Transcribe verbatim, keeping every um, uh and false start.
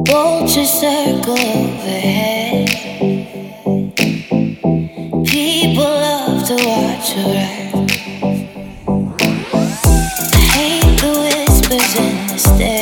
Vultures circle overhead. People love to watch her ride. I hate the whispers in the stairs.